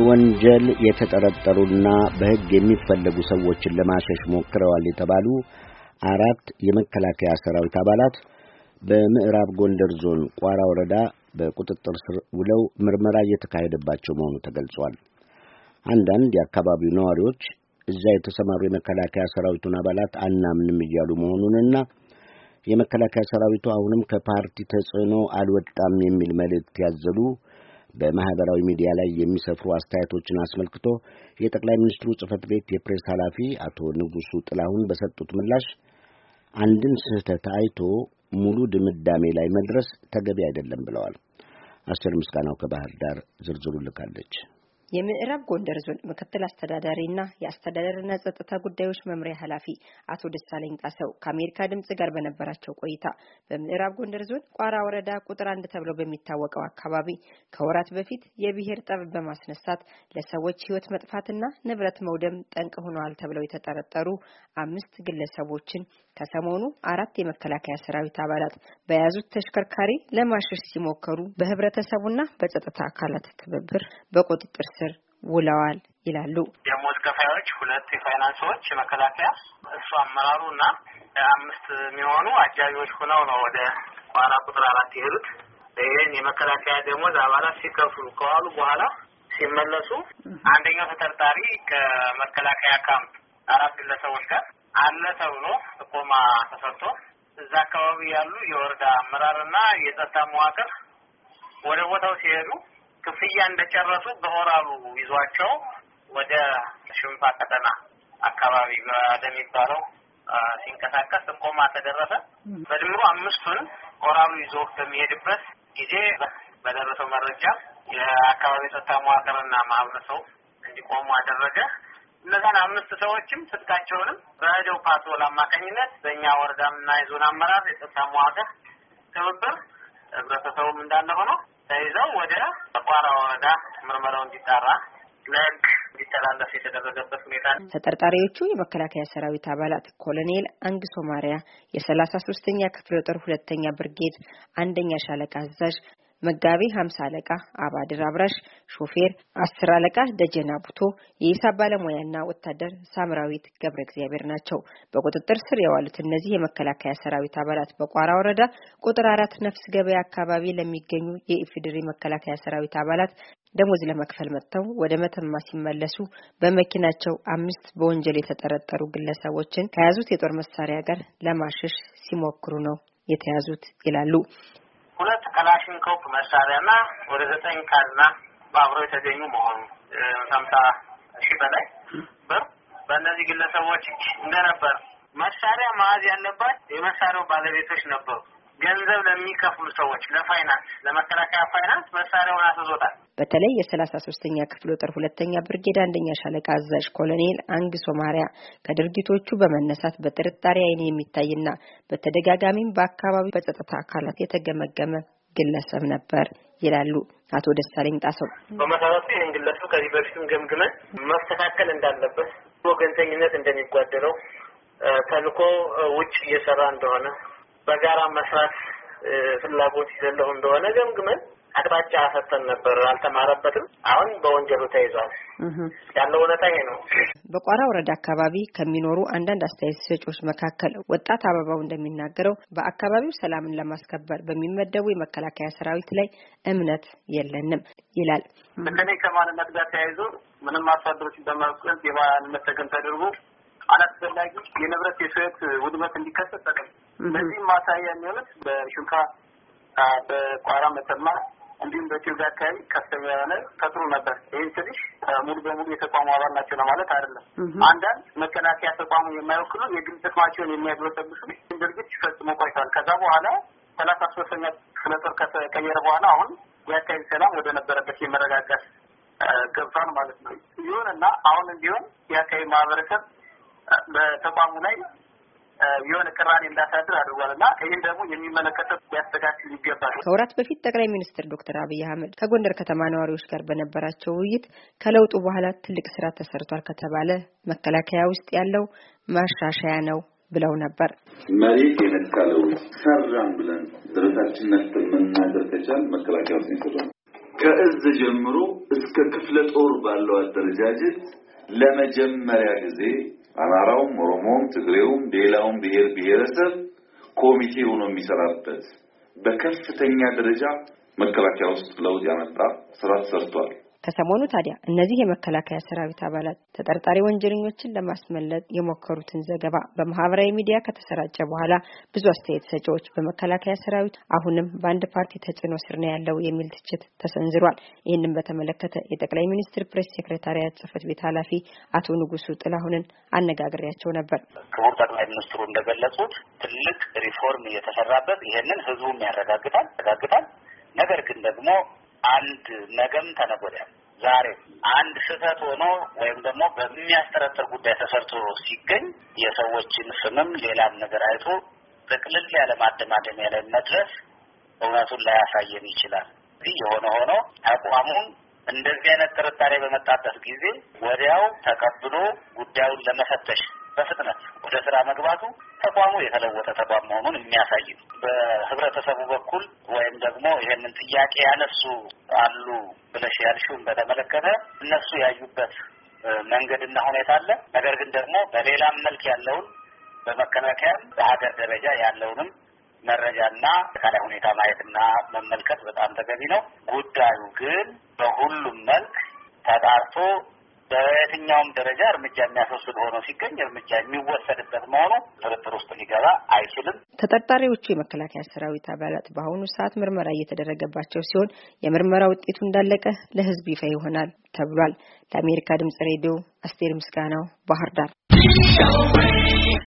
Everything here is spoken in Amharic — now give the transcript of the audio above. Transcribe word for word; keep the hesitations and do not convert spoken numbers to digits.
በወንጀል የተጠረጠሩና በሕግ የሚፈለጉ ሰዎችን ለማሸሽ ሞክረዋል የተባሉ አራት የመከላከያ ሰራዊት አባላት በምዕራብ ጎንደር ዞን ቋራ ወረዳ በቁጥጥር ስር ውለው ምርመራ እየተካሄደባቸው መሆኑ ተገልጿል። አንዳንድ የአካባቢው ነዋሪዎች እዛ የተሰማሩ የመከላከያ ሰራዊቱን አባላት አናምንም እያሉ መሆኑንና የመከላከያ ሰራዊቱ አሁንም ከፓርቲ ተጽዕኖ አልወጣም የሚል መልእክት ያዘሉ በማህበራዊ ሚዲያ ላይ የሚሰፍሩ አስተያየቶችን አስመልክቶ የጠቅላይ ሚኒስትሩ ጽሕፈት ቤት የፕሬስ ኃላፊ አቶ ንጉሱ ጥላሁን በሰጡት ምላሽ አንድን ስህተት አይቶ ሙሉ ድምዳሜ ላይ መድረስ ተገቢ አይደለም ብለዋል። አስቴር ምስጋናው ከባህር ዳር ዝርዝሩ ልካለች። የምዕራብ ጎንደር ዞን ምክትል አስተዳዳሪና የአስተዳደርና ጸጥታ ጉዳዮች መምሪያ ኃላፊ አቶ ደሳለኝ ጣሰው ከአሜሪካ ድምጽ ጋር በነበራቸው ቆይታ በምዕራብ ጎንደር ዞን ቋራ ወረዳ ቁጥር አንድ ተብሎ በሚታወቀው አካባቢ ከወራት በፊት የብሔር ጠብ በማስነሳት ለሰዎች ሕይወት መጥፋትና ንብረት መውደም ጠንቅ ሆነዋል ተብለው የተጠረጠሩ አምስት ግለሰቦችን ከሰሞኑ አራት የመከላከያ ሰራዊት አባላት በያዙት ተሽከርካሪ ለማሸሽ ሲሞከሩ በህብረተሰቡና በጸጥታ አካላት ትብብር በቁጥጥር ስር ውለዋል ይላሉ። የሞት ከፋዮች ሁለት የፋይናንሶች የመከላከያ እሱ አመራሩና አምስት የሚሆኑ አጃቢዎች ሆነው ነው ወደ ቋራ ቁጥር አራት የሄዱት። ይሄን የመከላከያ ደሞዝ አባላት ሲከፍሉ ከዋሉ በኋላ ሲመለሱ አንደኛው ተጠርጣሪ ከመከላከያ ካምፕ አራት ግለሰቦች ጋር አለ ተብሎ ጥቆማ ተሰጥቶ እዛ አካባቢ ያሉ የወረዳ አመራርና የጸጥታ መዋቅር ወደ ቦታው ሲሄዱ ክፍያ እንደጨረሱ በኦራሉ ይዟቸው ወደ ሽምፋ ቀጠና አካባቢ ወደሚባለው ሲንቀሳቀስ ጥቆማ ተደረሰ። በድምሩ አምስቱን ኦራሉ ይዞ በሚሄድበት ጊዜ በደረሰው መረጃ የአካባቢ ጸጥታ መዋቅርና ማህበረሰቡ እንዲቆሙ አደረገ። እነዛን አምስት ሰዎችም ስልካቸውንም በሄደው ፓትሮል አማካኝነት በእኛ ወረዳና የዞን አመራር የጸጥታ መዋቅር ትብብር ህብረተሰቡም እንዳለ ሆኖ ተይዘው ወደ ቋራ ወረዳ ምርመራው እንዲጣራ ለህግ እንዲተላለፍ የተደረገበት ሁኔታ ነው። ተጠርጣሪዎቹ የመከላከያ ሰራዊት አባላት ኮሎኔል አንግሶ ማሪያ የሰላሳ ሶስተኛ ክፍለ ጦር ሁለተኛ ብርጌድ አንደኛ ሻለቃ አዛዥ፣ መጋቢ ሀምሳ አለቃ አባድር አብራሽ፣ ሾፌር አስር አለቃ ደጀና ቡቶ፣ የሂሳብ ባለሙያና ወታደር ሳምራዊት ገብረ እግዚአብሔር ናቸው። በቁጥጥር ስር የዋሉት እነዚህ የመከላከያ ሰራዊት አባላት በቋራ ወረዳ ቁጥር አራት ነፍስ ገበያ አካባቢ ለሚገኙ የኢፌዴሪ መከላከያ ሰራዊት አባላት ደሞዝ ለመክፈል መጥተው ወደ መተማ ሲመለሱ በመኪናቸው አምስት በወንጀል የተጠረጠሩ ግለሰቦችን ከያዙት የጦር መሳሪያ ጋር ለማሸሽ ሲሞክሩ ነው የተያዙት ይላሉ። ሁለት ክላሽንኮቭ መሳሪያና ወደ ዘጠኝ ካዝና ባብሮ የተገኙ መሆኑ ሃምሳ ሺህ በላይ ብር በእነዚህ ግለሰቦች እንደነበር መሳሪያ መያዝ ያለባቸው የመሳሪያው ባለቤቶች ነበሩ። ገንዘብ ለሚከፍሉ ሰዎች ለፋይናንስ ለመከላከያ ፋይናንስ መሳሪያውን አስዞታል። በተለይ የሰላሳ ሶስተኛ ክፍለ ጦር ሁለተኛ ብርጌድ አንደኛ ሻለቃ አዛዥ ኮሎኔል አንግሶ ማሪያ ከድርጊቶቹ በመነሳት በጥርጣሬ አይን የሚታይና በተደጋጋሚም በአካባቢው በጸጥታ አካላት የተገመገመ ግለሰብ ነበር ይላሉ አቶ ደሳለኝ ጣሰው። በመሰረቱ ይህን ግለሰብ ከዚህ በፊትም ገምግመን መስተካከል እንዳለበት፣ ወገንተኝነት እንደሚጓደለው፣ ተልኮ ውጭ እየሰራ እንደሆነ፣ በጋራ መስራት ፍላጎት ይዘለው እንደሆነ ገምግመን አቅጣጫ አሰጥተን ነበር። አልተማረበትም። አሁን በወንጀሉ ተይዟል። ያለው ሁኔታ ይሄ ነው። በቋራ ወረዳ አካባቢ ከሚኖሩ አንዳንድ አስተያየት ሰጪዎች መካከል ወጣት አበባው እንደሚናገረው በአካባቢው ሰላምን ለማስከበር በሚመደቡ የመከላከያ ሰራዊት ላይ እምነት የለንም ይላል። በተለይ ከማንነት ጋር ተያይዞ ምንም አሳድሮች በማስቀረት የማንነት ተገን ተደርጎ አላስፈላጊ የንብረት የሰት ውድመት እንዲከሰት ተደረገ። በዚህ ማሳያ የሚሆኑት በሹካ በቋራ መተማ እንዲሁም በቲዩጋ አካባቢ ከፍተኛ የሆነ ፈጥሮ ነበር። ይህን ትንሽ ሙሉ በሙሉ የተቋሙ አባል ናቸው ለማለት አይደለም። አንዳንድ መከላከያ ተቋሙ የማይወክሉ የግል ጥቅማቸውን የሚያግበሰብሱ ድርጊት ሲፈጽሙ ቆይተዋል። ከዛ በኋላ ሰላሳ ሶስተኛ ክፍለ ጦር ከተቀየረ በኋላ አሁን የአካባቢ ሰላም ወደ ነበረበት የመረጋጋት ገብቷል ማለት ነው። ይሁንና አሁን እንዲሆን የአካባቢ ማህበረሰብ በተቋሙ ላይ የሆነ ቅራኔ እንዳሳድር አድርጓልና ይሄን ደግሞ የሚመለከተው ያስተካክል ይገባል። ከወራት በፊት ጠቅላይ ሚኒስትር ዶክተር አብይ አህመድ ከጎንደር ከተማ ነዋሪዎች ጋር በነበራቸው ውይይት ከለውጡ በኋላ ትልቅ ስራ ተሰርቷል ከተባለ መከላከያ ውስጥ ያለው ማሻሻያ ነው ብለው ነበር። መሬት የነካለው ሰራን ብለን ድረታችን ነክተን መናገር ከቻል መከላከያ ውስጥ ነው። ከእዝ ጀምሮ እስከ ክፍለ ጦር ባለው አደረጃጀት ለመጀመሪያ ጊዜ አማራውም ኦሮሞውም ትግሬውም ሌላውም ብሔር ብሔረሰብ ኮሚቴ ሆኖ የሚሰራበት በከፍተኛ ደረጃ መከላከያ ውስጥ ለውጥ ያመጣ ስራ ተሰርቷል። ከሰሞኑ ታዲያ እነዚህ የመከላከያ ሰራዊት አባላት ተጠርጣሪ ወንጀለኞችን ለማስመለጥ የሞከሩትን ዘገባ በማህበራዊ ሚዲያ ከተሰራጨ በኋላ ብዙ አስተያየት ሰጪዎች በመከላከያ ሰራዊት አሁንም በአንድ ፓርቲ ተጽዕኖ ስር ነው ያለው የሚል ትችት ተሰንዝሯል። ይህንን በተመለከተ የጠቅላይ ሚኒስትር ፕሬስ ሴክሬታሪያት ጽህፈት ቤት ኃላፊ አቶ ንጉሱ ጥላሁንን አነጋግሬያቸው ነበር። ክቡር ጠቅላይ ሚኒስትሩ እንደገለጹት ትልቅ ሪፎርም እየተሰራበት ይሄንን ህዝቡም ያረጋግጣል ያረጋግጣል ነገር ግን ደግሞ አንድ ነገም ተነጎዳ ዛሬ አንድ ስህተት ሆኖ ወይም ደግሞ በሚያስተረጥር ጉዳይ ተሰርቶ ሲገኝ የሰዎችን ስምም ሌላም ነገር አይቶ ጥቅልል ያለ ማደማደሚያ ላይ መድረስ እውነቱን ላያሳየን ይችላል። ይህ የሆነ ሆኖ አቋሙን እንደዚህ አይነት ጥርጣሬ በመጣበት ጊዜ ወዲያው ተቀብሎ ጉዳዩን ለመፈተሽ በፍጥነት ወደ ስራ መግባቱ ተቋሙ የተለወጠ ተቋም መሆኑን የሚያሳይ ነው። በህብረተሰቡ በኩል ወይም ደግሞ ይሄንን ጥያቄ ያነሱ አሉ ብለሽ ያልሽውን በተመለከተ እነሱ ያዩበት መንገድና ሁኔታ አለ። ነገር ግን ደግሞ በሌላም መልክ ያለውን በመከላከያም በሀገር ደረጃ ያለውንም መረጃና አጠቃላይ ሁኔታ ማየትና መመልከት በጣም ተገቢ ነው። ጉዳዩ ግን በሁሉም መልክ ተጣርቶ በየትኛውም ደረጃ እርምጃ የሚያስወስድ ሆኖ ሲገኝ እርምጃ የሚወሰድበት መሆኑ ጥርጥር ውስጥ ሊገባ አይችልም። ተጠርጣሪዎቹ የመከላከያ ሰራዊት አባላት በአሁኑ ሰዓት ምርመራ እየተደረገባቸው ሲሆን የምርመራ ውጤቱ እንዳለቀ ለህዝብ ይፋ ይሆናል ተብሏል። ለአሜሪካ ድምጽ ሬዲዮ አስቴር ምስጋናው ባህር ዳር።